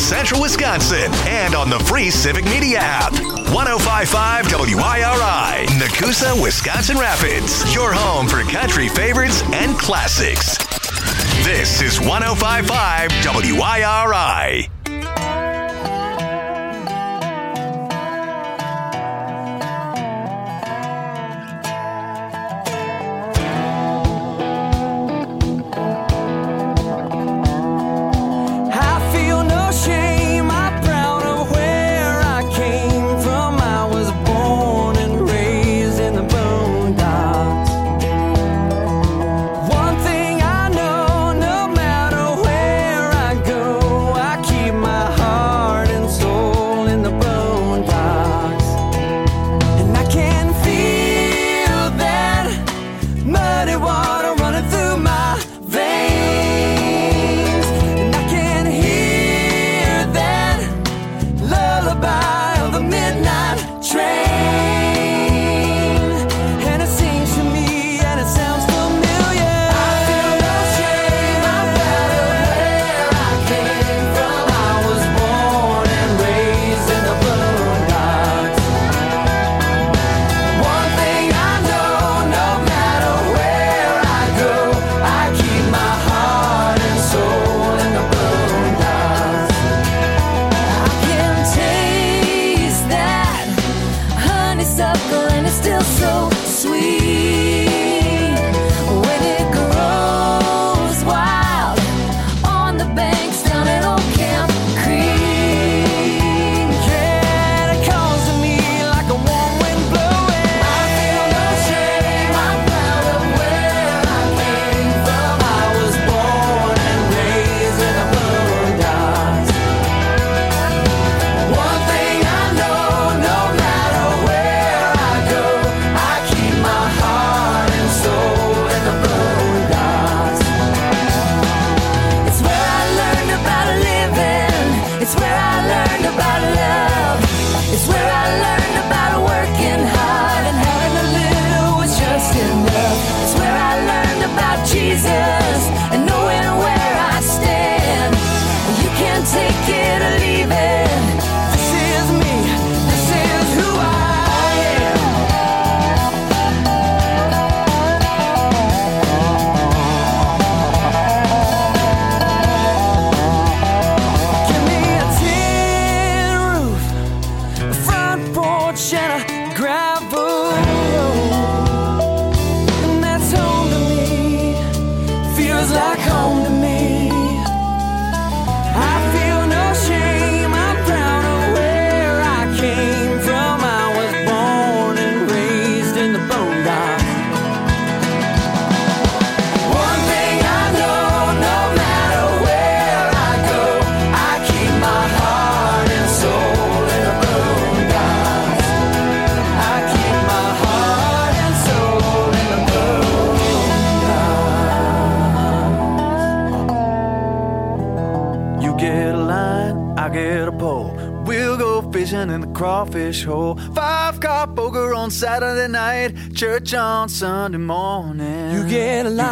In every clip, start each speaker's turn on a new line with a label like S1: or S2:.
S1: Central Wisconsin and on the free Civic Media app. 105.5 WIRI, Nakusa, Wisconsin Rapids. Your home for country favorites and classics. This is 105.5 WIRI.
S2: In the crawfish hole, 5-car poker on Saturday night, church on Sunday morning.
S3: You get a line,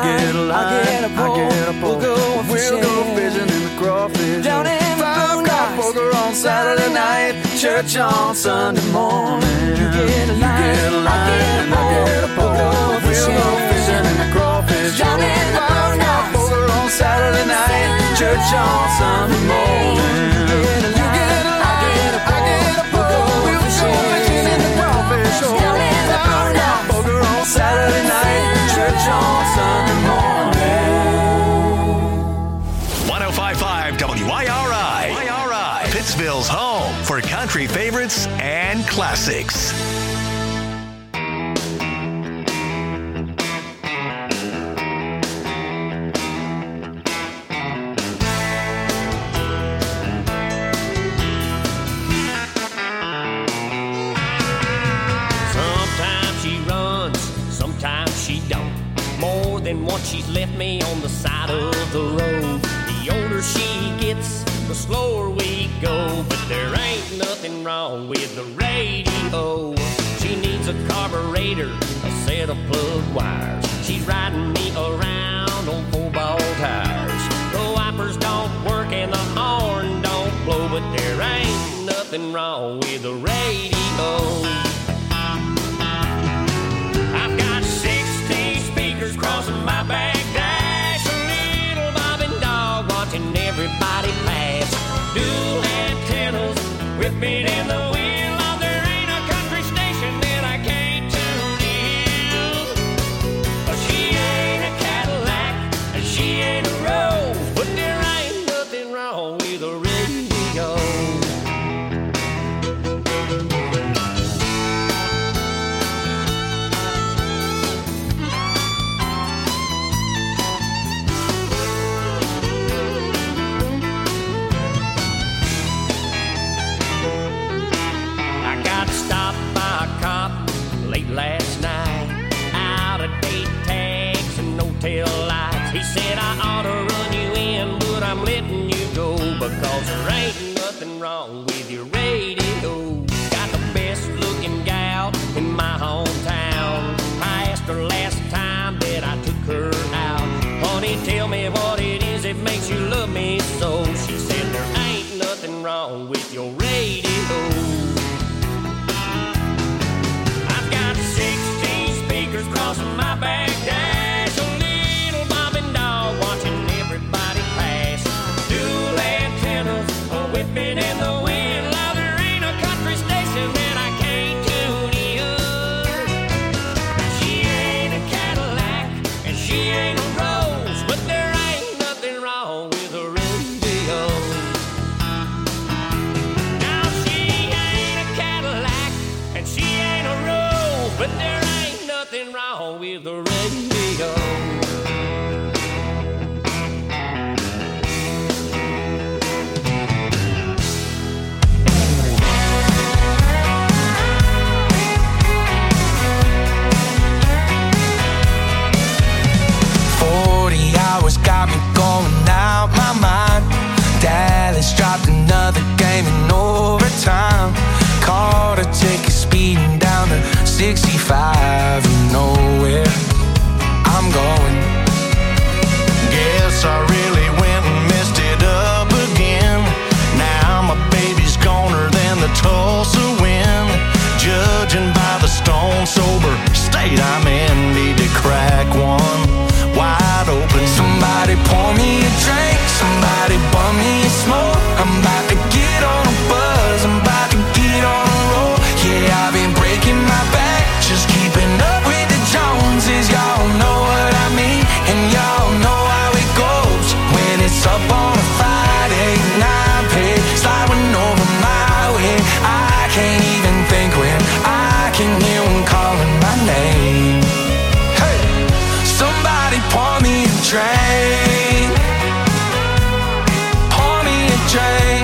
S3: I get a pole, we'll go
S2: fishing in the crawfish
S3: down in the
S2: 5-car poker on Saturday night, church on Sunday morning.
S3: You get a line,
S2: I get a pole, we'll go fishing in the crawfish
S3: down in the
S2: 5-car poker on Saturday night, church on Sunday morning. Saturday night, church on Sunday morning.
S1: 105.5 WIRI, Pittsville's home for country favorites and classics.
S4: Than what she's left me on the side of the road. The older she gets, the slower we go. But there ain't nothing wrong with the radio. She needs a carburetor, a set of plug wires. She's riding me around on 4-ball tires. The wipers don't work and the horn don't blow, but tail lights. He said I ought to run you in, but I'm letting you go, because there ain't nothing wrong with your radio. Got the best looking gal in my hometown. I asked her last time that I took her out, honey, tell me what it is that makes you love me so. She said there ain't nothing wrong with your radio. I've got 16 speakers crossing my back dash, a little bobbing dog watching everybody pass, dual antennas whipping in the wind. Now there ain't a country station that I can't tune in. She ain't a Cadillac and she ain't a Rose, but there ain't nothing wrong with a radio. Now she ain't a Cadillac and she ain't a Rose, but there ain't nothing wrong with the radio.
S3: 40 hours got me going out my mind. Dallas dropped another game in overtime. Caught a ticket speeding down to 65 and nowhere I'm going.
S5: Guess I really went and messed it up again. Now my baby's goner than the Tulsa wind. Judging by the stone sober state I'm in, need to crack one wide open.
S3: Somebody pour me a drink, somebody bum me a smoke. I'm about to get on a buzz, I'm about to get on a roll. Yeah, I've been breaking my back, just keeping up with the Joneses. Y'all know what I mean, and y'all know how it goes. When it's up on a Friday night, pay sliding over my way. I can't even think when I can hear one calling my name. Hey, somebody pour me a drink, pour me a drink.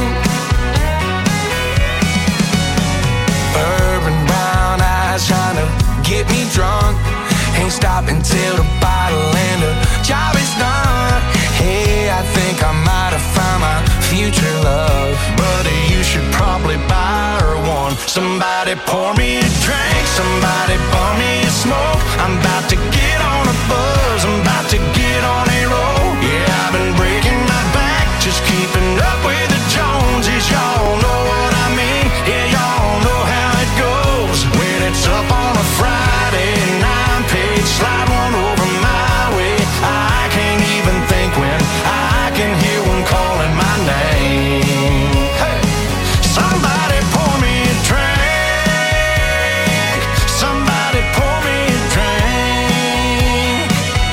S3: Urban brown eyes trying to get me drunk. Ain't stopping till the bottle and the job is done. Hey, I think I might have found my future love.
S5: Buddy, you should probably buy her one. Somebody pour me a drink, somebody pour me a smoke. I'm about to get on a buzz, I'm about to get on a roll. Yeah, I've been breaking my back, just keeping up with the Joneses. Y'all know what I mean, yeah, y'all know how it goes. When it's up on a Friday night, page slide one over my way. I can't even think when I can hear one calling my name. Hey, somebody pour me a drink, somebody pour me a drink.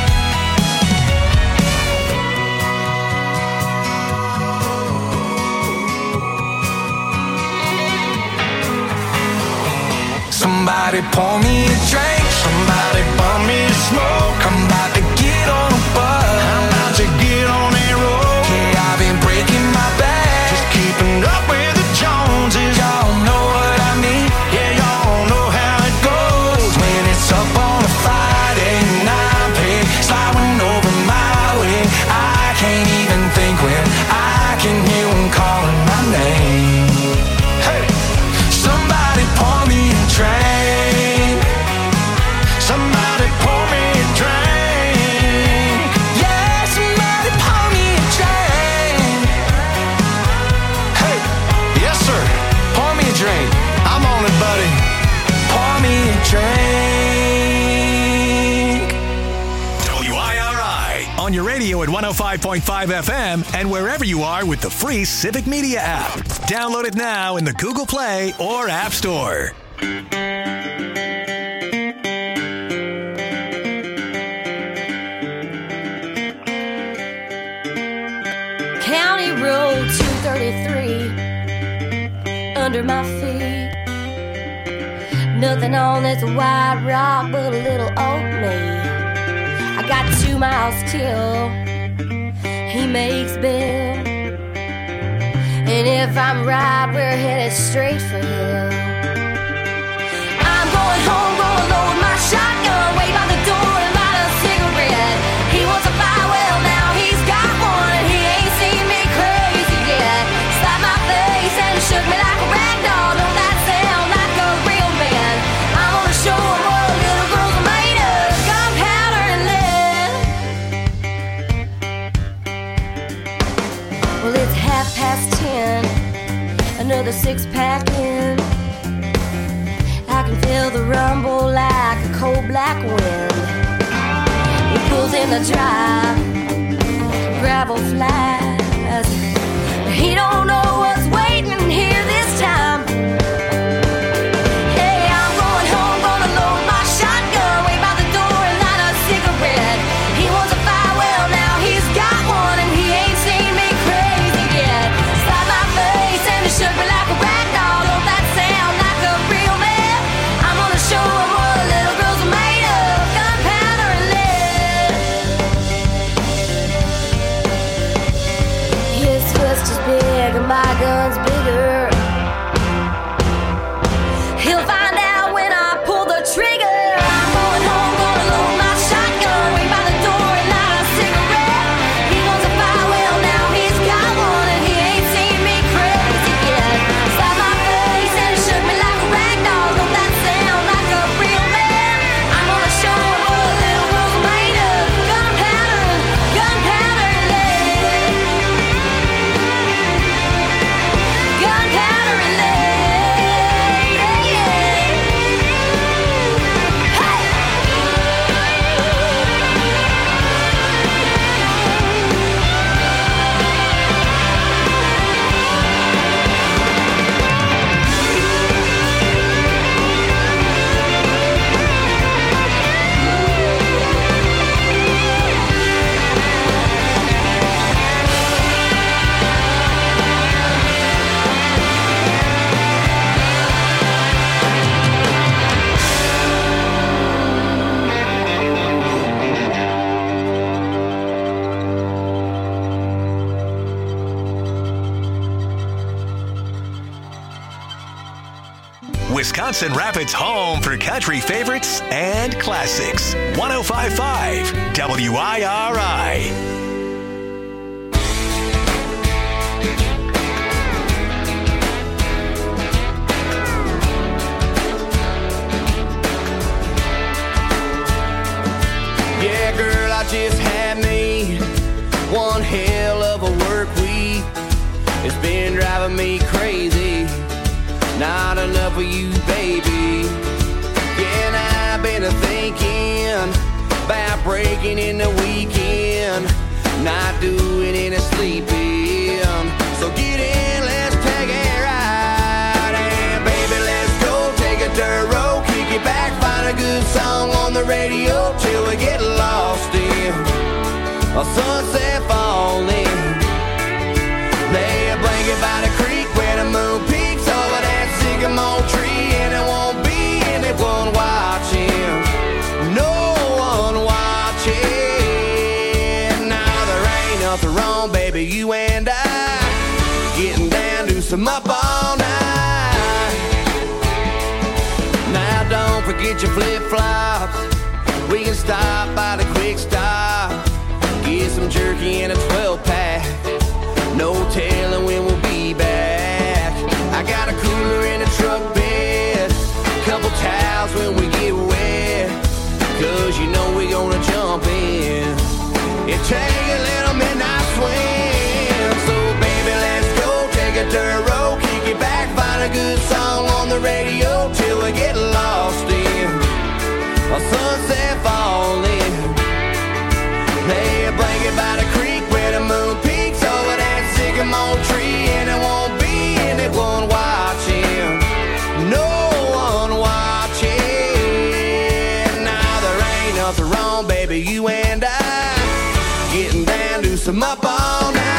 S3: Somebody pour me a drink,
S5: Somebody bum me a smoke.
S3: I'm about to get on a buzz,
S5: I'm about to get on a roll.
S3: yeah, I've been breaking my back.
S5: Just keeping up with the Joneses.
S3: Y'all know what I mean,
S5: Yeah, y'all know how it goes.
S3: when it's up on a Friday night, pay sliding over my way. I can't even think when I can hear one calling my name.
S5: Hey,
S3: Somebody pour me a drink,
S5: somebody pour me a drink.
S3: yeah, somebody pour me a drink.
S5: Hey, yes sir,
S3: Pour me a drink,
S5: I'm on it, buddy.
S3: pour me a drink.
S1: WIRI on your radio at 105.5 FM and wherever you are with the free Civic Media app. Download it now in the Google Play or App Store.
S6: County Road 233 under my feet. Nothing on that's a white rock but a little old me. I got 2 miles till he makes Bill. And if I'm right, we're headed straight for hell. I'm going home, gonna load my shotgun, wait by the door and light a cigarette. He with a six-pack in. I can feel the rumble like a cold black wind. He pulls in the drive, gravel flies. He don't know what's waiting here this time. Hey, I'm going home, gonna load my shotgun, wait by the door and light a cigarette. He wants a fire, well now he's got one, and he ain't seen me crazy yet. Slap my face and it shook me like a rag doll. Don't that sound like a real man? I'm gonna show him what little girls are made of, gunpowder and lead. His fist is big and my gun's bigger. He'll find out when I pull the trigger. I'm going home, gonna load my shotgun, wait by the door and light a cigarette. He wants a fire, well now he's got one, and he ain't seen me crazy yet. Slap my face and it shook me like a rag doll. Don't that sound like a real man? I'm gonna show him what little girls are made of, gunpowder and lead. Gunpowder and lead, yeah, yeah. Hey!
S1: Wisconsin Rapids' home for country favorites and classics. 105.5 WIRI.
S5: Yeah, girl, I just had me one hell of a work week. It's been driving me crazy. Not enough of you, baby. Yeah, and I've been thinking about breaking in the weekend, not doing any sleeping. So get in, let's take a ride. And baby, let's go take a dirt road, kick it back, find a good song on the radio till we get lost in a sunset falling. Lay a blanket by the creek where the moon peaks over that sycamore tree, and there won't be anyone watching, no one watching. Now there ain't nothing wrong, baby, you and I getting down to some up all night. Now don't forget your flip-flops, we can stop by the quick stop, get some jerky and a 12-pack. No telling when we'll be back. I got a cooler in the truck bed, couple towels when we get wet, 'cause you know we gonna jump in and take a little midnight swim. So baby, let's go take a dirt road, kick it back, find a good song on the radio till we get lost in a sunset falling. Lay a blanket by the creek where the moon peaks over that sycamore tree, and there won't be anyone watching, no one watching. Now there ain't nothing wrong, baby, you and I getting down to some up all night.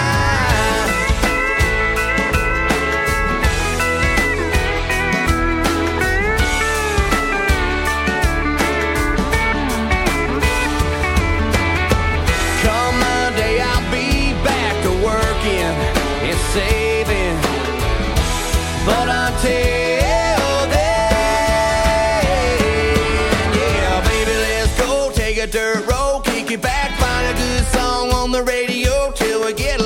S5: Come Monday, I'll be back to working and saving, but until then, yeah, baby, let's go take a dirt road, kick it back, find a good song on the radio till we get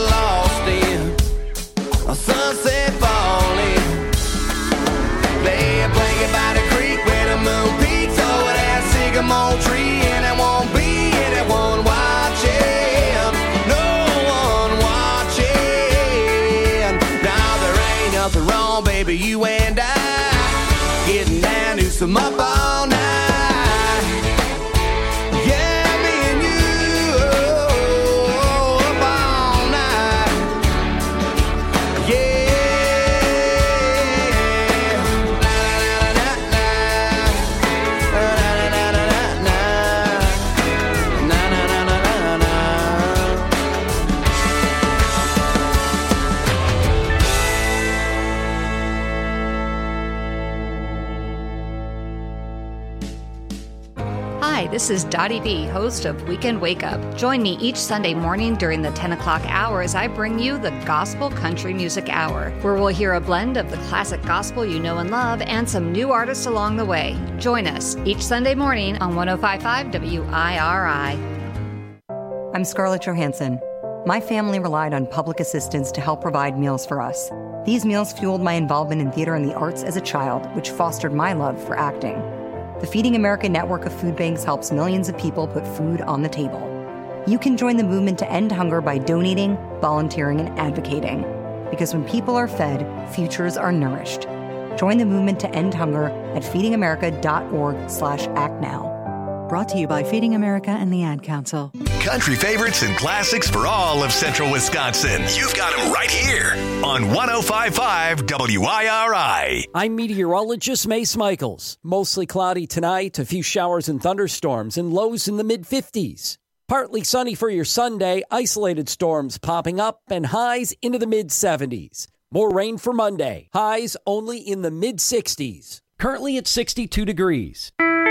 S7: this is Dottie B, host of Weekend Wake Up. Join me each Sunday morning during the 10 o'clock hour as I bring you the Gospel Country Music Hour, where we'll hear a blend of the classic gospel you know and love and some new artists along the way. Join us each Sunday morning on 105.5 WIRI.
S8: I'm Scarlett Johansson. My family relied on public assistance to help provide meals for us. These meals fueled my involvement in theater and the arts as a child, which fostered my love for acting. The Feeding America network of food banks helps millions of people put food on the table. You can join the movement to end hunger by donating, volunteering, and advocating. Because when people are fed, futures are nourished. Join the movement to end hunger at feedingamerica.org/actnow.
S9: Brought to you by Feeding America and the Ad Council.
S1: Country favorites and classics for all of Central Wisconsin. You've got them right here on 105.5 WIRI.
S10: I'm meteorologist Mace Michaels. Mostly cloudy tonight, a few showers and thunderstorms, and lows in the mid-50s. Partly sunny for your Sunday, isolated storms popping up, and highs into the mid-70s. More rain for Monday, highs only in the mid-60s. Currently at 62 degrees.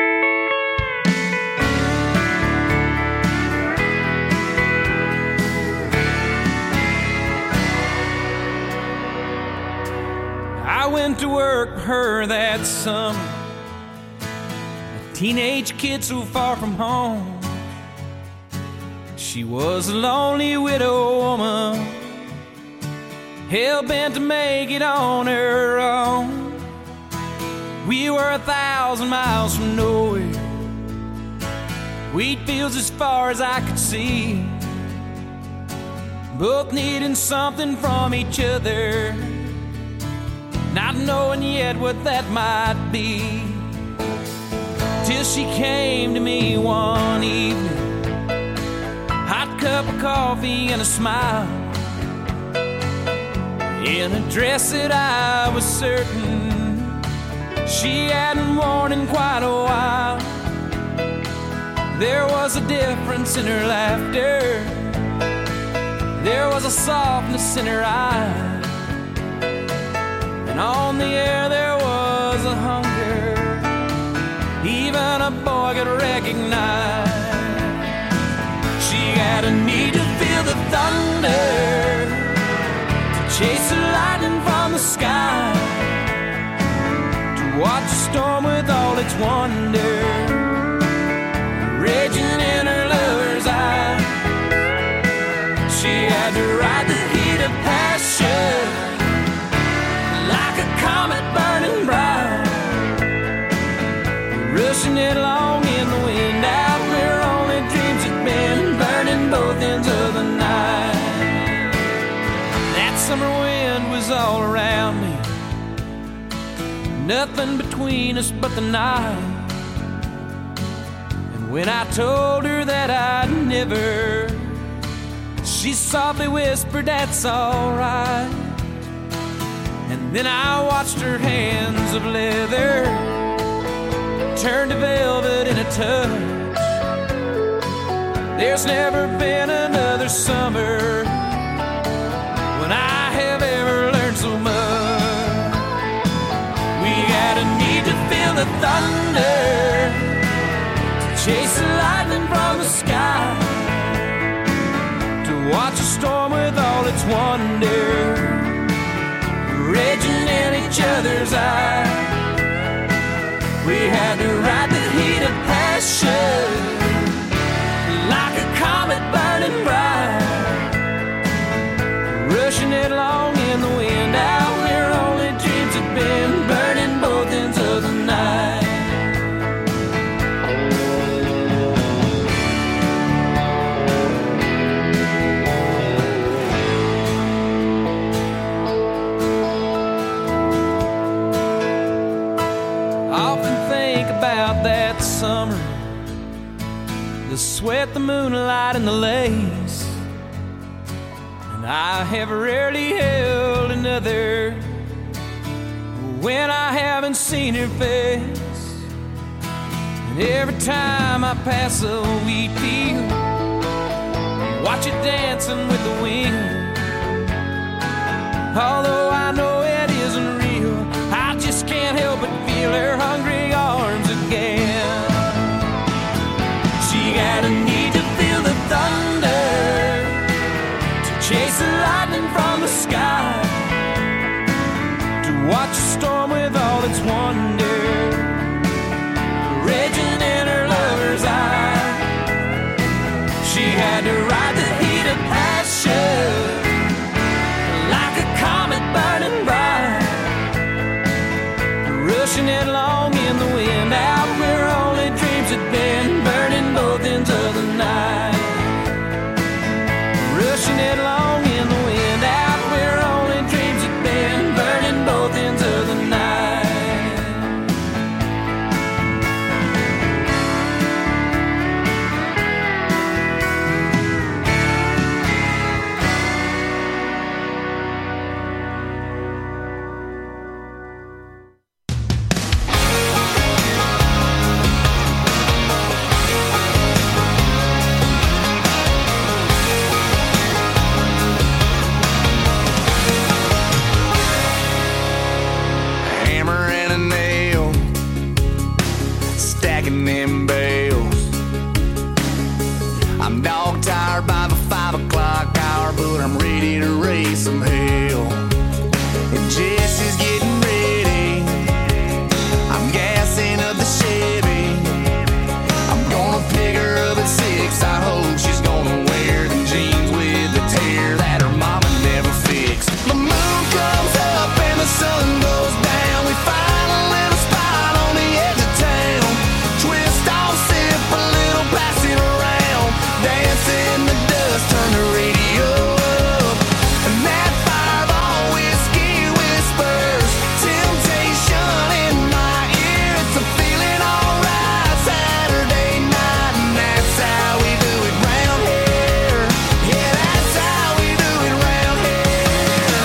S11: I went to work for her that summer, a teenage kid so far from home. She was a lonely widow woman, hell-bent to make it on her own. We were 1,000 miles from nowhere, wheat fields as far as I could see, both needing something from each other, not knowing yet what that might be. Till she came to me one evening, hot cup of coffee and a smile, in a dress that I was certain she hadn't worn in quite a while. There was a difference in her laughter, there was a softness in her eyes, and on the air there was a hunger even a boy could recognize. She had a need to feel the thunder, to chase the lightning from the sky, to watch a storm with all its wonder raging in her lover's eye. She had to ride the heat of passion like a comet burning bright, rushing it along in the wind out where only dreams had been, burning both ends of the night. That summer wind was all around me, nothing between us but the night. And when I told her that I'd never, she softly whispered, "That's alright." And then I watched her hands of leather turn to velvet in a touch. There's never been another summer when I have ever learned so much. We had a need to feel the thunder, to chase the lightning from the sky, to watch a storm with all its wonder raging in each other's eyes. We had to ride the heat of passion like a comet burning bright, rushing it along in the wind out where only dreams had been, burning both ends of the night. That summer, the sweat, the moonlight, and the lace, and I have rarely held another when I haven't seen her face. And every time I pass a wheat field, watch it dancing with the wind. Although I know it isn't real, I just can't help but feel her hungry arms again. had to ride the heat of passion like a comet burning bright, rushing headlong in the wind out where only dreams had been, burning both ends of the night. Rushing headlong in the wind out where only dreams had been, burning both ends of the night.
S5: Them bales. I'm dog tired by the 5 o'clock hour, but I'm ready to raise some hell. And Jesse's getting ready. I'm gassing up the Chevy. I'm gonna pick her up at 6. I hope she's gonna wear them jeans with the tear that her mama never fixed. The moon comes up and the sun goes down. We find a little spot on the edge of town. Twist off, sip a little, pass it around. Dance in the dust, turn the radio up. And that fireball whiskey whispers temptation in my ear. It's a feeling alright Saturday night, and that's how we do it round here. Yeah, that's how we do it round here.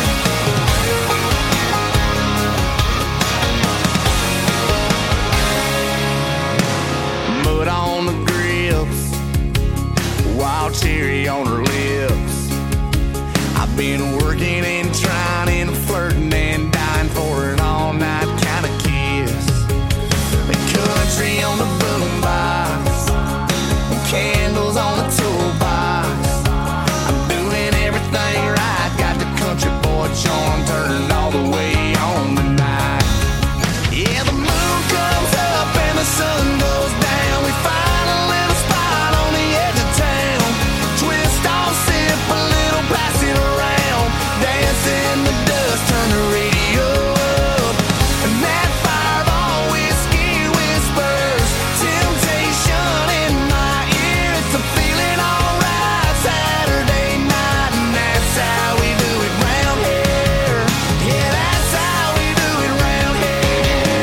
S5: Mud on the grips, wild cherry on her lips. I've been working and trying and flirting and dying for an all-night kind of kiss. The country on the boombox, candles on the toolbox. I'm doing everything right, got the country boy charm turned all the way on tonight. Yeah, the moon comes up and the sun goes down. We find a little spot on the edge of town. Twist off, sip a little, pass it around. Dance in the dust, turn the radio up. And that fireball whiskey whispers temptation in my ear. It's a feeling alright Saturday night, and that's how we do it round here. Yeah, that's how we do it round here.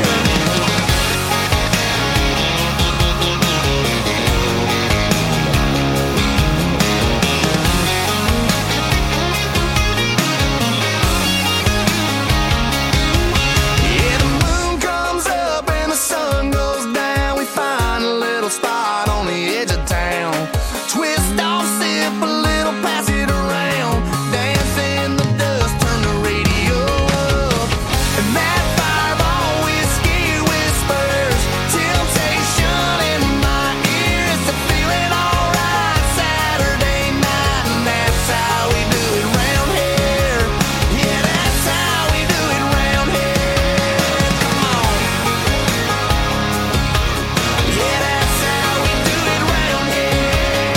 S5: Yeah, the moon comes up and the sun goes down. We find a little spot on the edge of town. Twist off, sip a little, pass it around. Dance in the dust, turn the radio up. And that fireball whiskey whispers temptation in my ear. It's a feeling alright Saturday night, and that's how we do it round here. Yeah, that's how we do it round here. Come on. Yeah, that's how we do it round here.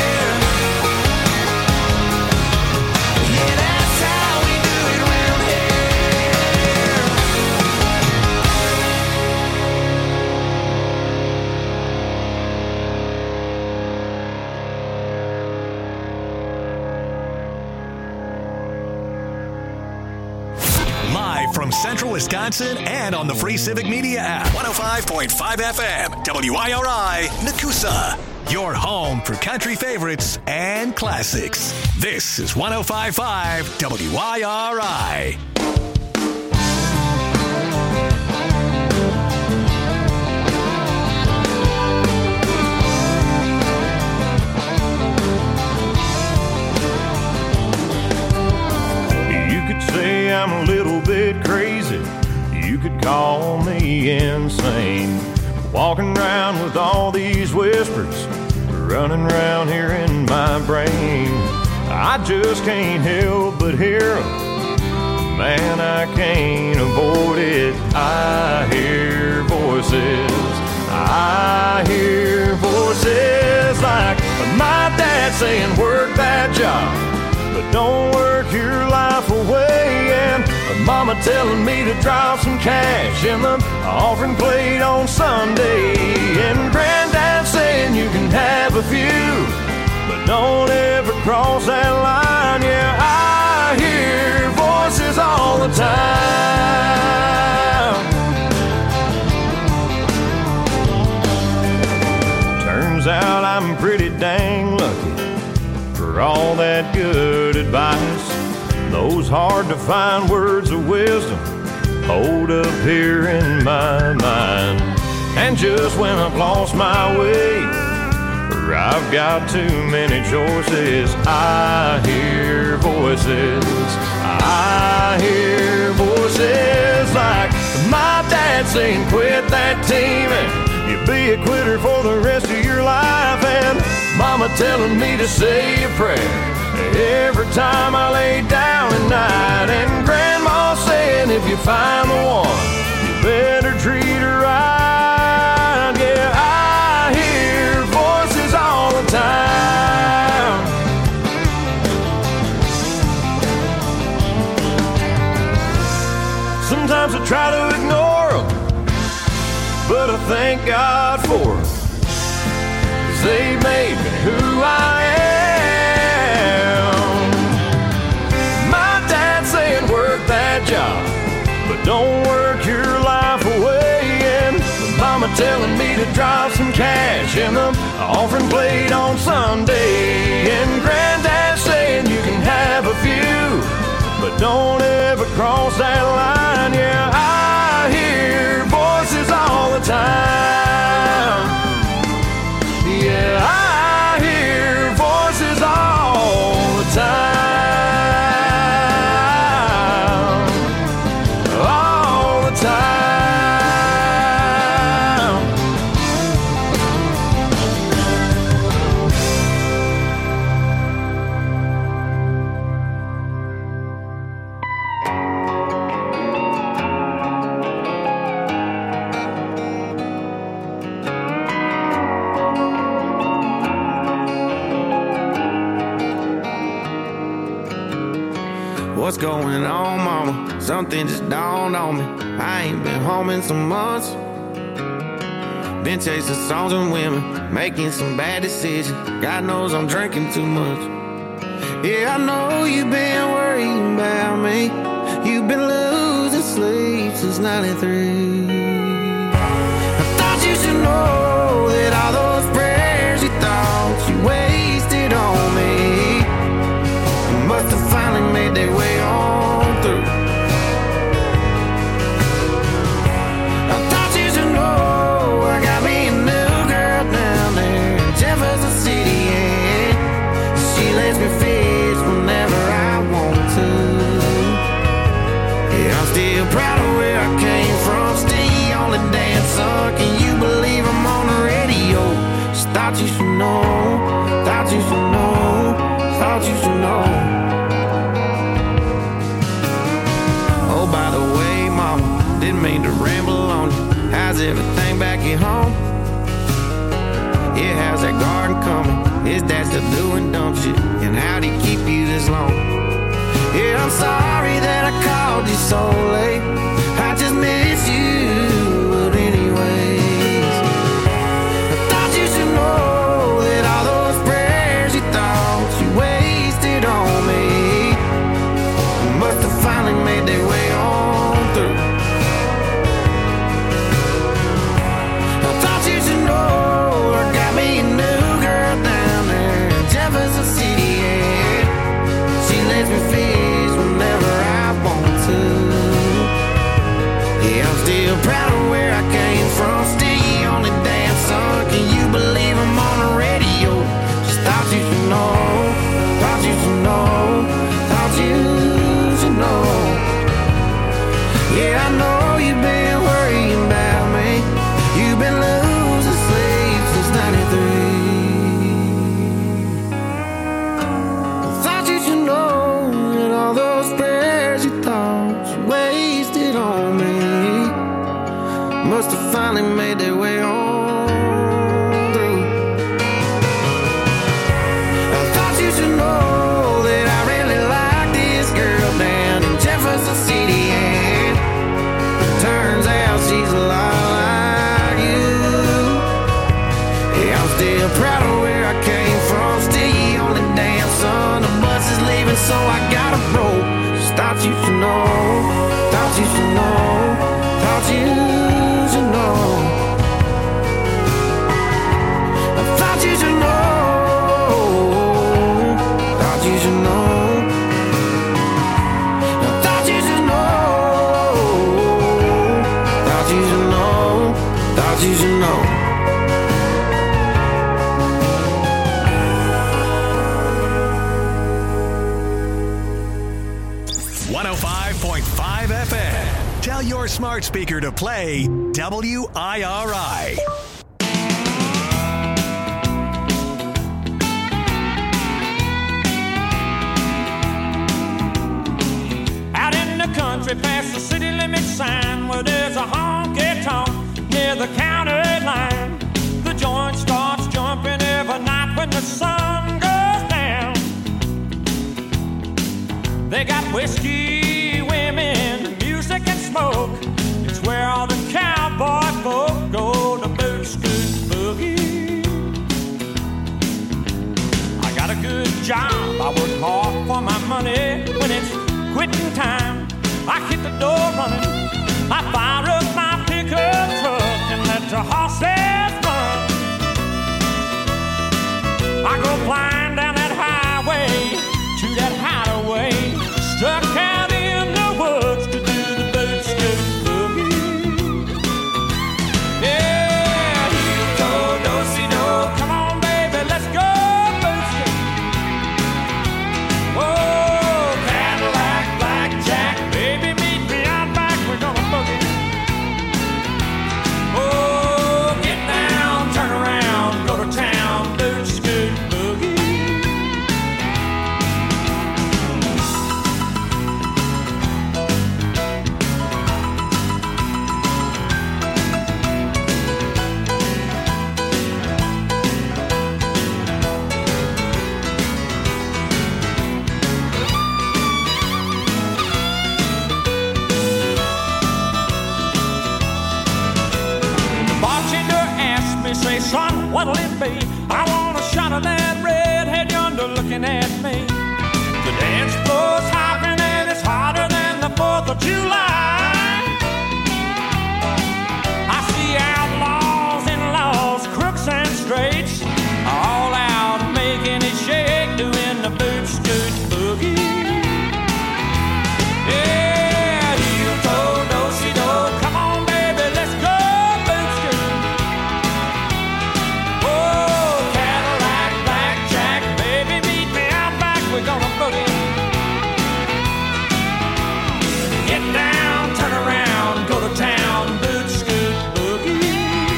S5: Yeah, that's how we do it round here.
S1: Live from Central Wisconsin and on the free Civic Media app. 105.5 FM, WIRI, Nakusa. Your home for country favorites and classics. This is 105.5 WIRI.
S12: You could say I'm a little bit crazy. You could call me insane. Walking around with all these whispers running around here in my brain. I just can't help but hear 'em. Man, I can't avoid it. I hear voices. I hear voices like My dad saying work that job, but don't work your life away. And mama telling me to drop some cash in the offering plate on Sunday. And granddad saying you can have a few, but don't ever cross that line. Yeah, I hear voices all the time. Turns out I'm pretty dang lucky for all that good advice. Those hard to find words of wisdom hold up here in my mind. And just when I've lost my way, or I've got too many choices, I hear voices. I hear voices like my dad saying quit that team and you'll be a quitter for the rest of your life. And mama telling me to say a prayer every time I lay down at night. And grandma saying if you find the one, you better treat her right. Yeah, I hear voices all the time. Sometimes I try to ignore them, but I thank God for them, 'cause they made me who I am. My dad saying work that job, but don't work your life away. And mama telling me to drop some cash in the offering plate on Sunday. And granddad saying you can have a few, but don't ever cross that line. Yeah, I hear voices all the time. Yeah, I hear voices all the time. All the time.
S13: What's going on, mama? Something just dawned on me. I ain't been home in some months. Been chasing songs and women, making some bad decisions. God knows I'm drinking too much. Yeah, I know you've been worrying about me. You've been losing sleep since 93. I thought you should know that all those prayers you thought you wasted on me must have finally made their way on through. I thought you should know I got me a new girl down there in Jefferson City, and she lets me fish whenever I want to. Yeah, I'm still proud of where I came from, still on the dance song. Can you believe I'm on the radio? Just thought you should know, thought you should know, thought you should know. Oh, by the way, mama, didn't mean to ramble on you. How's everything back at home? Yeah, how's that garden coming? Is Dad still doing dumb shit? And how'd he keep you this long? Yeah, I'm sorry that I called you so late. I just miss you, but anyways, I thought you should know that all those prayers you thought you wasted on me must have finally made their way on through. I thought you should know I got me a new girl down there in Jefferson City, yeah. She lets me fish whenever I want to. Yeah, I'm still proud of where I came from, still on the damn song. Can you believe I'm on the radio? Just thought you should know, thought you should know, thought you should know. Yeah, I know you've been worrying about me. You've been losing sleep since 93. I thought you should know that all those prayers you thought you wasted on me must have finally made their way on through. gotta roll. Just thought you should know, thought you should know, thought you should know. I thought you should know, thought you should know. I thought you should know, thought you should know, thought you should know.
S1: 105.5 FM. Tell your smart speaker to play WIRI.
S11: Out in the country past the city limit sign where there's a honky-tonk near the county line. The joint starts jumping every night when the sun goes down. They got whiskey, women, music and smoke. It's where all the cowboy folk go to boot, scoot, boogie. I got a good job, I work hard for my money. When it's quitting time, I hit the door running. I fire up my pickup truck and let the horses run. I go flying down that highway to that hideaway, stuck out in the woods to do the boot scoot boogie. Yeah, heel-toe, do-si-do, come on baby, let's go boot scoot. Oh, Cadillac, blackjack, baby meet me out back, we're gonna boogie. Oh, get down, turn around, go to town, boot scoot boogie. Say, son, what'll it be? I want a shot of that redhead yonder looking at me. The dance floor's hopping and it's hotter than the 4th of July. I see outlaws, in-laws, crooks and straights all out making it shake, doing the boot scoot boogie. Yeah, heel-toe, do-si-do, come on baby, let's go boot scoot. We're gonna boogie. Get down, turn around, go to town, boot scoot boogie.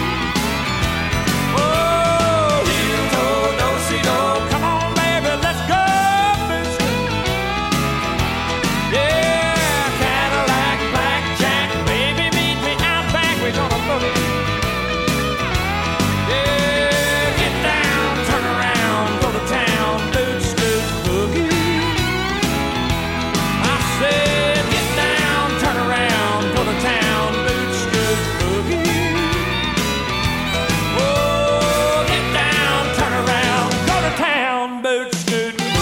S11: Oh, heel-toe, do-si-do, come on baby, let's go boot scoot. Yeah, Cadillac, blackjack, baby meet me out back, we're gonna boogie. Yeah, get down, turn around, go to town, boot scoot boogie. I said, get down, turn around, go to town, boot scoot boogie. Oh, get down, turn around, go to town, boot scoot boogie.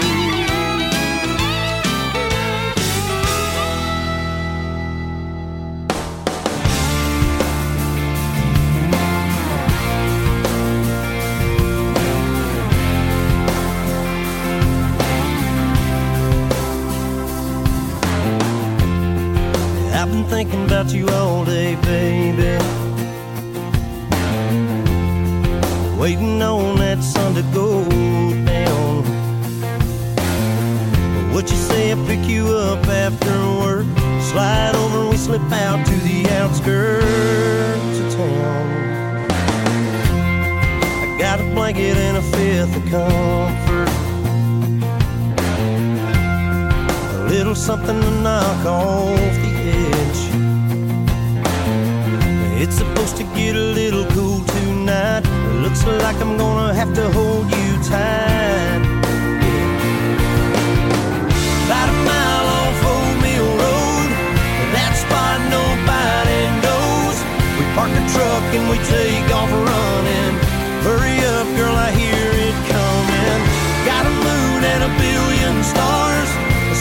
S14: I've been thinking about you all day, baby. Waiting on that sun to go down. What you say I pick you up after work? Slide over, we slip out to the outskirts of town. I got a blanket and a fifth of comfort, a little something to knock off the edge. It's supposed to get a little cool tonight. Looks like I'm gonna have to hold you tight. About a mile off Old Mill Road, that spot nobody knows. We park the truck and we take off running. Hurry up, girl, I hear it coming. Got a moon and a billion stars.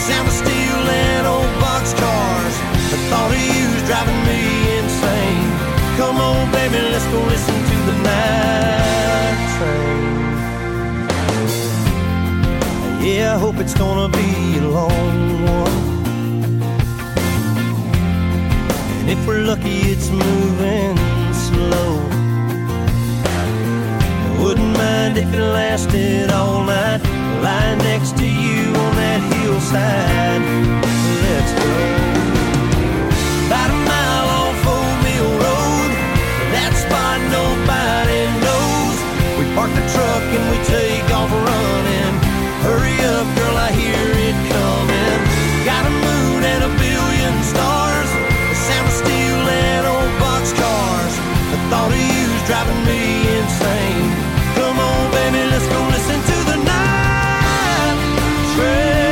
S14: Yeah, I hope it's gonna be a long one. And if we're lucky, it's moving slow. I wouldn't mind if it lasted all night, lying next to you on that hillside. Let's go. About a mile off Old Mill Road, that spot nobody knows. We park the truck and we take off running. Hurry up, girl, I hear it coming. Got a moon and a billion stars, the sound of steel and old boxcars. The thought of you's driving me insane. Come on, baby, let's go listen to the night train.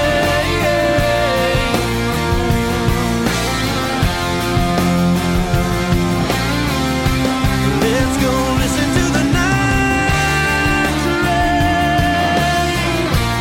S14: Let's go listen to the night train.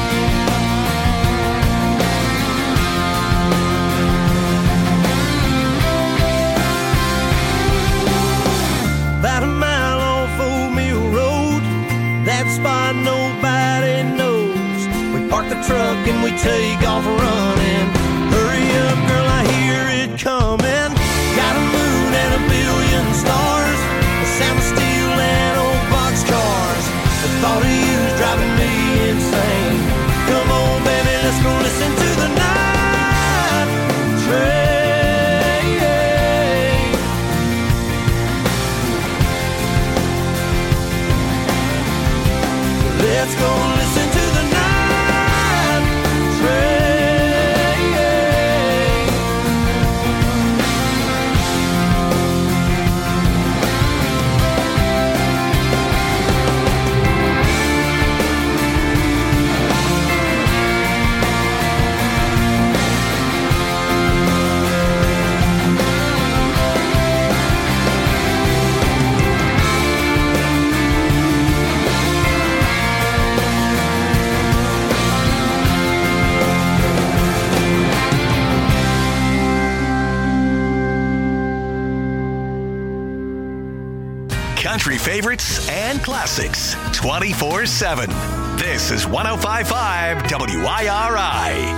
S14: About a mile off Old Mill Road, that spot nobody knows. We park the truck and we take off running. Hurry up, girl, I hear it coming. Got a moon and a billion stars, the sound of steel and old boxcars. The thought of you's driving me insane. Come on, baby, let's go listen to the night train. Let's go listen to the night train.
S1: Country favorites and classics 24/7. This is 105.5 WIRI.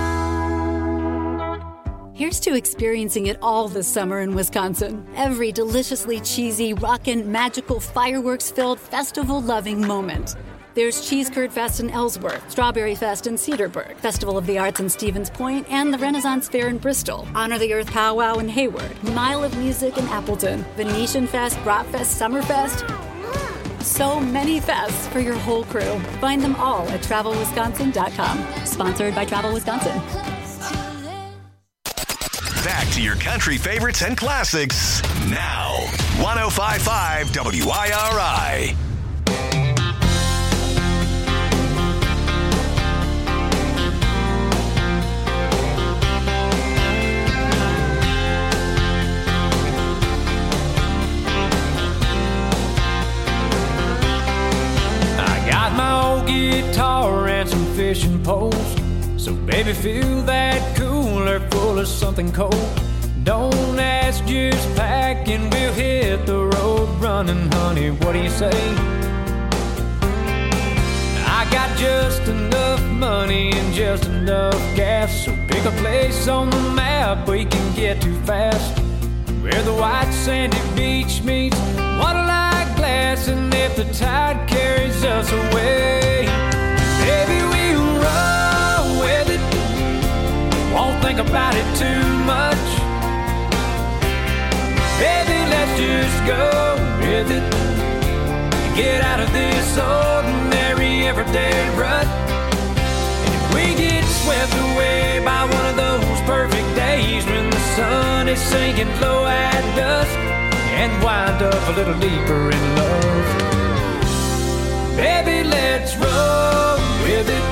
S15: Here's to experiencing it all this summer in Wisconsin. Every deliciously cheesy, rockin', magical, fireworks-filled, festival-loving moment. There's Cheese Curd Fest in Ellsworth, Strawberry Fest in Cedarburg, Festival of the Arts in Stevens Point, and the Renaissance Fair in Bristol, Honor the Earth Powwow in Hayward, Mile of Music in Appleton, Venetian Fest, Bratfest, Summerfest. So many fests for your whole crew. Find them all at TravelWisconsin.com. Sponsored by Travel Wisconsin.
S1: Back to your country favorites and classics now. 105.5 WIRI.
S11: Guitar and some fishing poles. So baby, fill that cooler full of something cold. Don't ask, just pack and we'll hit the road running, honey. What do you say? I got just enough money and just enough gas, so pick a place on the map we can get to fast, where the white sandy beach meets water-like glass. And if the tide carries us away, baby, we'll roll with it. Won't think about it too much. Baby, let's just go with it. Get out of this ordinary everyday rut. And if we get swept away by one of those perfect days when the sun is sinking low at dusk, and wind up a little deeper in love, baby, let's roll with it.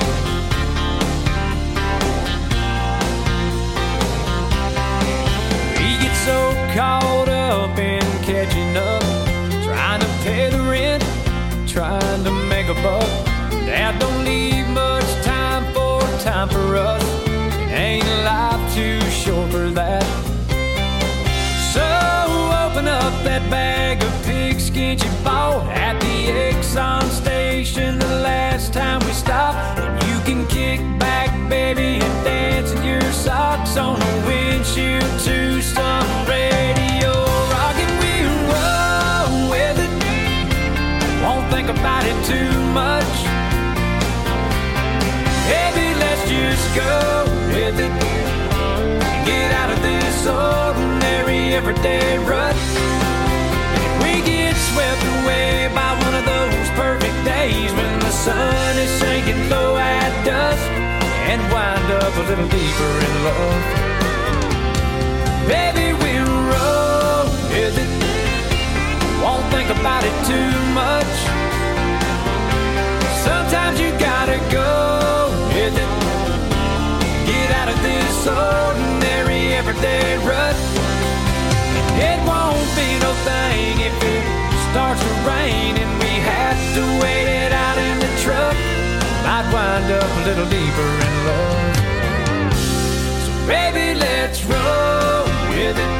S11: We get so caught up in catching up, trying to pay the rent, trying to make a buck, that don't leave much time for us. It ain't life too short for that. So open up that bag of pigskin you bought at the Exxon station the last time we stopped, and you can kick back, baby, and dance in your socks on the windshield to some radio. Rockin' we'll roll with it. Won't think about it too much. Baby, let's just go with it. Get out of this ordinary everyday rut. If we get swept away by one of those perfect days when the sun is sinking low at dusk and wind up a little deeper in love, baby, we'll roll with it. Won't think about it too much. Sometimes you gotta go with it. Get out of this ordinary everyday rut. It won't be no thing if it starts to rain and we have to wait it out in the truck. Might wind up a little deeper in love. So baby, let's roll with it.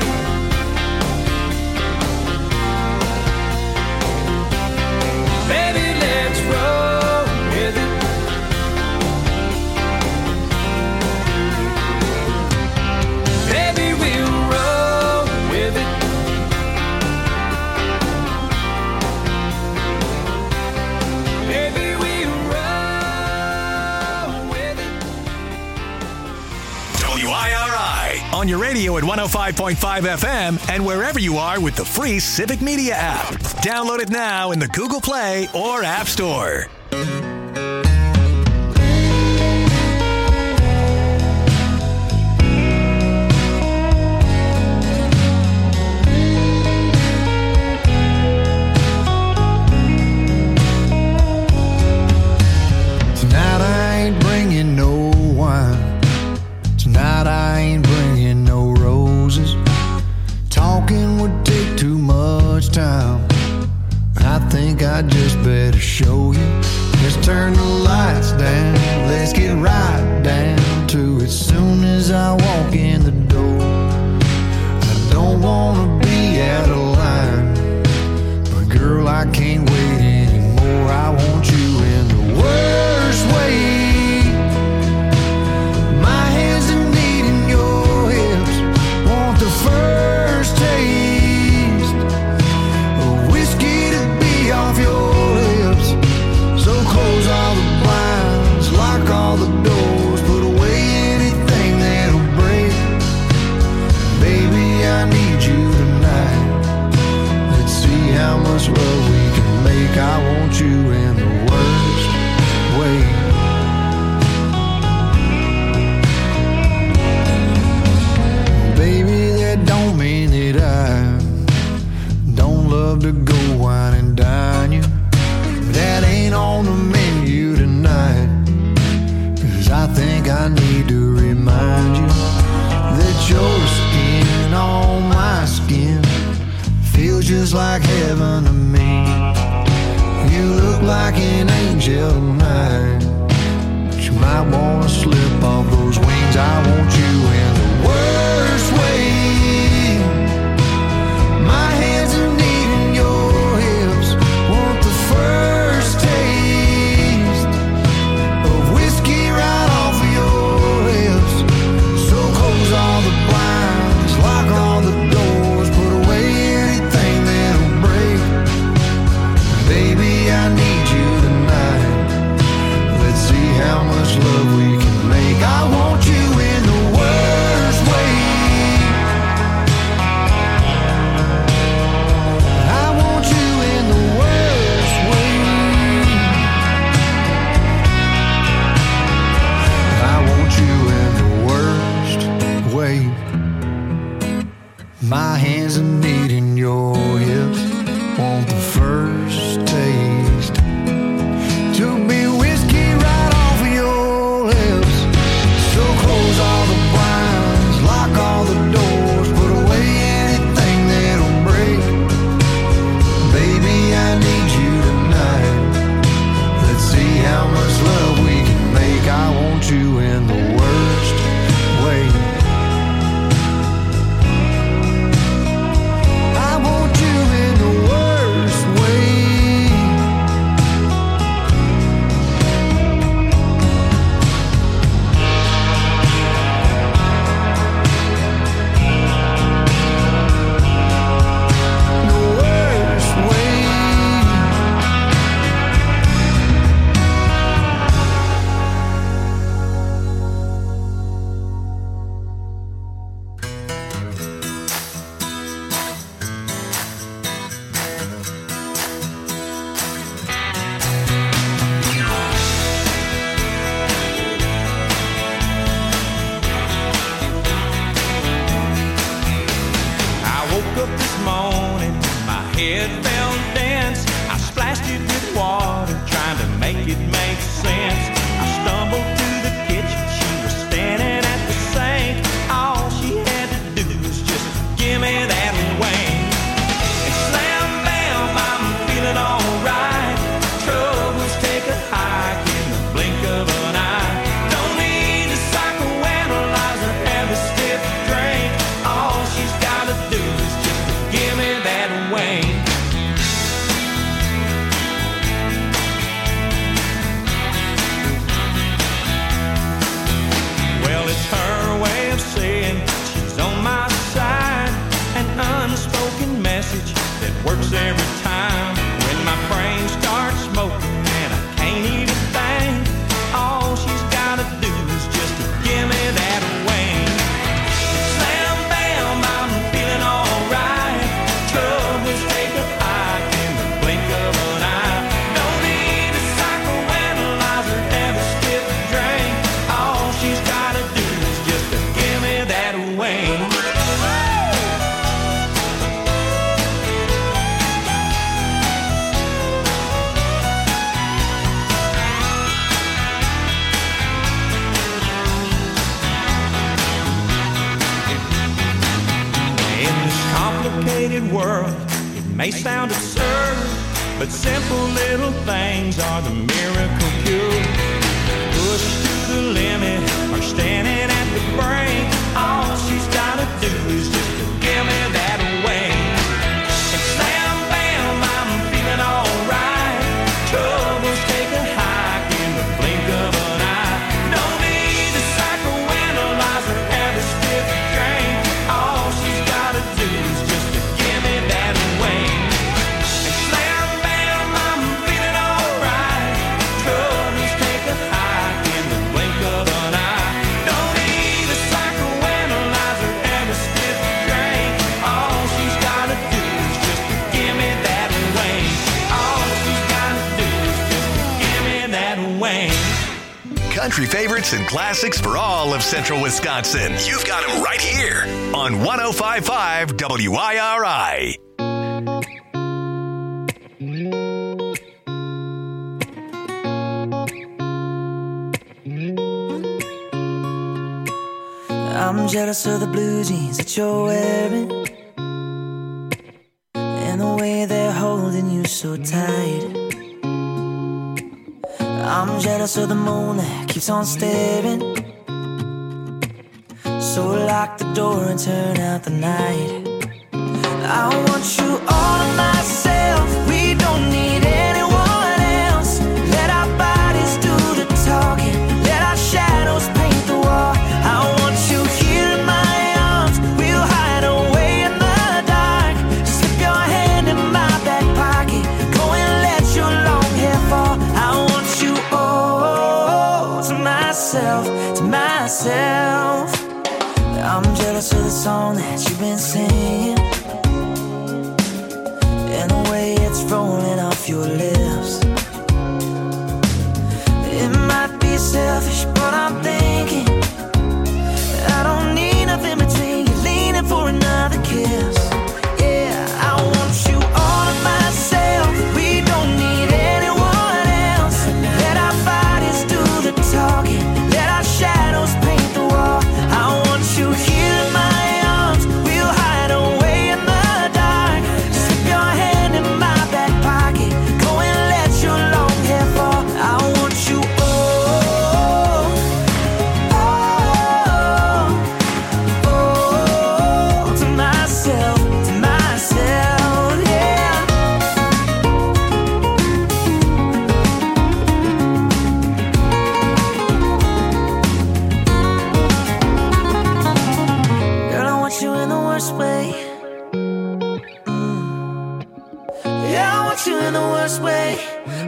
S11: Baby, let's roll with it. Baby, we'll roll with it. Baby, we'll roll with it.
S1: WIRI on your radio at 105.5 FM and wherever you are with the free Civic Media app. Download it now in the Google Play or App Store.
S5: Tonight I ain't bringing no wine. Tonight I ain't bringing no roses. Talking would take too much time. I think I just better show you. Let's turn the lights down. Let's get right down to it. Soon as I walk in the door, I don't wanna be out of line, but girl, I can't wait anymore. I want you in the worst way. My hands are needing your hips. Want the first taste of whiskey to be off your lips. So close all the blinds, lock all the doors, put away anything that'll break. Baby, I need you tonight. Let's see how much love we can make. I want you in the worst way. Baby, that don't mean that I don't love to go wine and dine you. That ain't on the menu tonight. 'Cause I think I need to remind you that your skin on my skin feels just like heaven to me. You look like an angel tonight, but you might wanna slip off those wings. I want you in the worst way. My hands are needing your hips. Want the first taste of whiskey right off of your lips. So close all the blinds, lock all the doors, put away anything that'll break. Baby, I need you tonight. Let's see how much love we can make. I want you in the worst way. I want you in the worst way. I want you in the worst way. My hands are needing your hips. Want the first taste to be whiskey right off of your lips. So close all the blinds, lock all the doors, put away anything that'll break. Baby, I need you tonight. Let's see how much love we can make. I want you in the worst way. complicated world. It may sound absurd, but simple little things are the miracle cure. Pushed to the limit or standing at the brink, all she's gotta do is just to give me that wing. And slam, bam, I'm feeling alright. Troubles take a hike in the blink of an eye. No need to psychoanalyze or have a stiff drink. All she's gotta do is just to give me that wing. And slam, bam, I'm feeling alright. Troubles take a hike in the blink of an eye. No need to psychoanalyze or have a stiff drink. All she's gotta do is just to give me that wing. All she's gotta do is just to give me that wing.
S1: Country favorites and classics for all of Central Wisconsin. You've got them right here on 105.5 WIRI.
S16: I'm jealous of the blue jeans that you're wearing and the way they're holding you so tight. I'm jealous of the moon that keeps on staring. So lock the door and turn out the night. I want you all to myself. We don't need anyone else. Let our bodies do the talking. Let our shadows paint the wall. I want you here in my arms. We'll hide away in the dark. Slip your hand in my back pocket. Go and let your long hair fall. I want you all to myself, to myself. I'm jealous of the song that you've been singing and the way it's rolling off your lips. It might be selfish, but I'm thinking I don't need nothing between you, leaning for another kiss. Yeah, I want you all to myself. We don't need anyone else. Let our bodies do the talking. Let our shadows paint the wall. I want you here in my arms. We'll hide away in the dark. Slip your hand in my back pocket. Go and let your long hair fall. I want you all to myself, yeah. Girl, I want you in the worst way. Yeah, I want you in the worst way.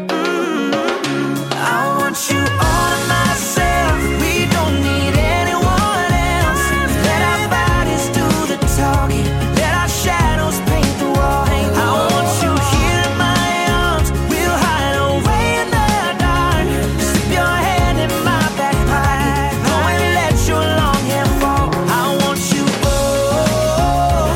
S16: I want you all to myself. We don't need anyone else. Let our bodies do the talking. Let our shadows paint the wall. I want you here in my arms. We'll hide away in the dark. Slip your hand in my back pocket. Go and let your long hair fall. I want you all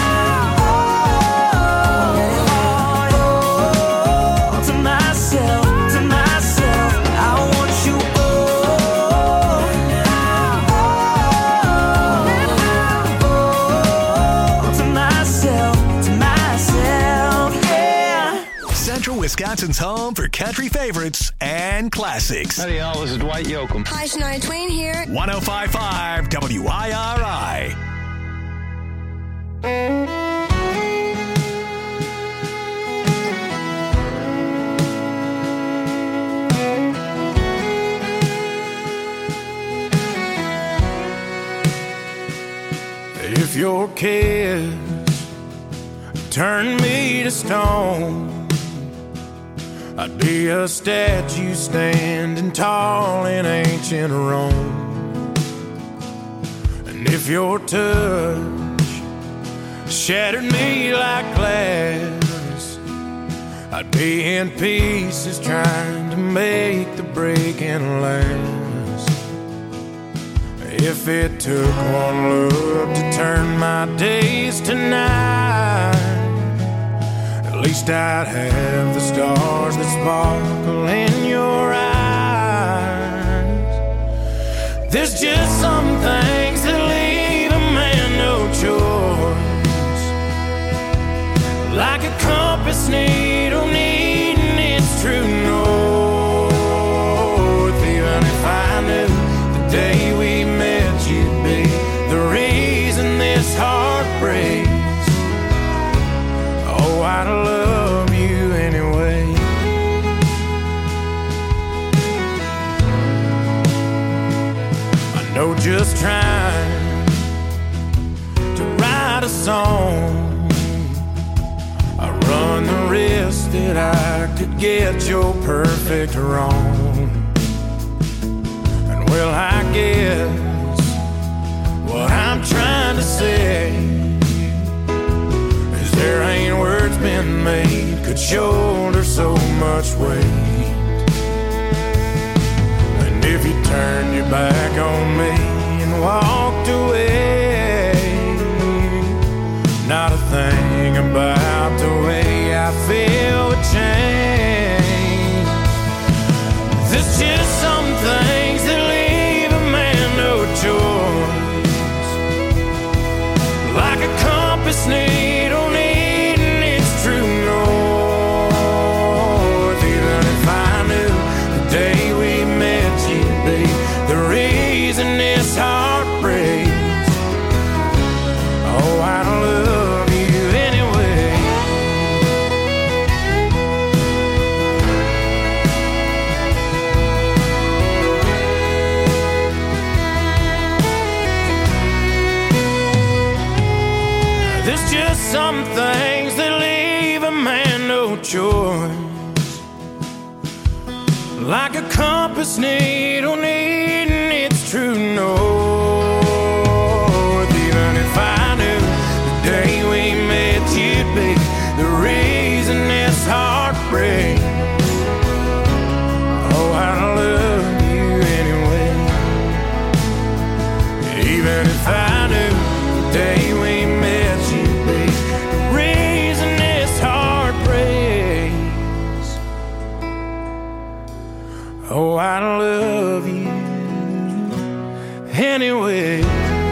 S16: to myself, to myself. I want you all to myself, yeah.
S1: Central Wisconsin's home for country favorites and classics.
S17: Howdy, y'all. This is Dwight Yoakam.
S18: Hi, Shania Twain here.
S1: 105.5 WIRI.
S5: If your kiss turned me to stone, I'd be a statue standing tall in ancient Rome. And if your touch shattered me like glass, I'd be in pieces trying to make the breaking last. If it took one look to turn my days to night, at least I'd have the stars that sparkle in your eyes. There's just some things that leave a man no choice.
S13: like a compass needle needing its true north. Even if I knew the day we met you'd be the reason this heart breaks, oh, I'd love you anyway. I know just trying to write a song, I run the risk that I could get your perfect wrong. And well, I guess what I'm trying to say is there ain't words been made could shoulder so much weight. And if you turned your back on me and walked away, not a thing about the way I feel would change. There's just some things that leave a man no choice, like a compass needle needing its true north. Even if I knew the day we met you'd be the reason this heart breaks, oh, I don't love you anyway. There's just some things that leave a man no choice, like a compass needle needing its true north. Even if I knew the day we met you'd be the reason this heart breaks, oh, I love you anyway. Even if I knew the day we met you'd be the reason this heart breaks, oh, I love you anyway.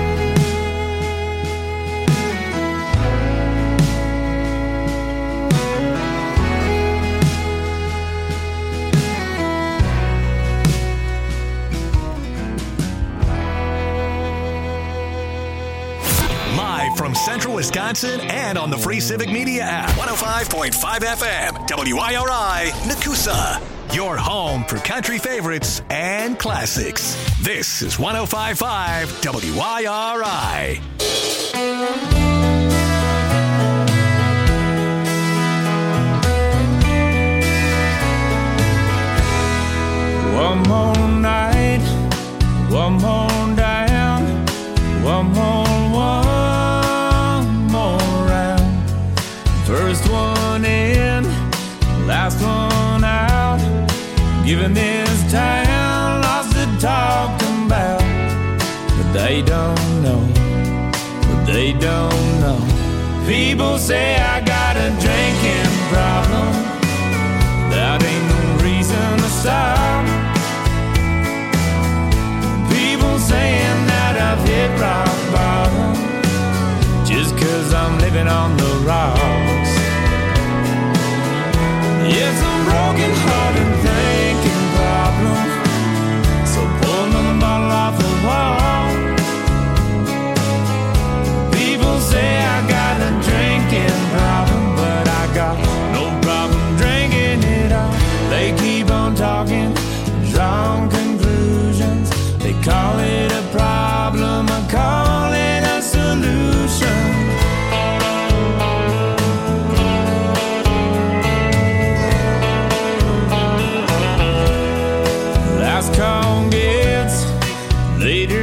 S1: Live from Central Wisconsin and on the free Civic Media app. 105.5 FM, WIRI, Nakusa. Your home for country favorites and classics. This is 105.5 WIRI.
S11: One more night, one more down, one more round. First one in, last one out. Giving this town lots to talk about, but they don't know, People say I got a drinking problem, that ain't no reason to stop. People saying that I've hit rock bottom, just 'cause I'm living on the rocks. It's a broken hearted thinking problem, so pull another bottle off the wall. People say I got a drinking problem, but I got no problem drinking it all. They keep on talking, drawing conclusions. They call it a problem, I call it a solution. Last call gets later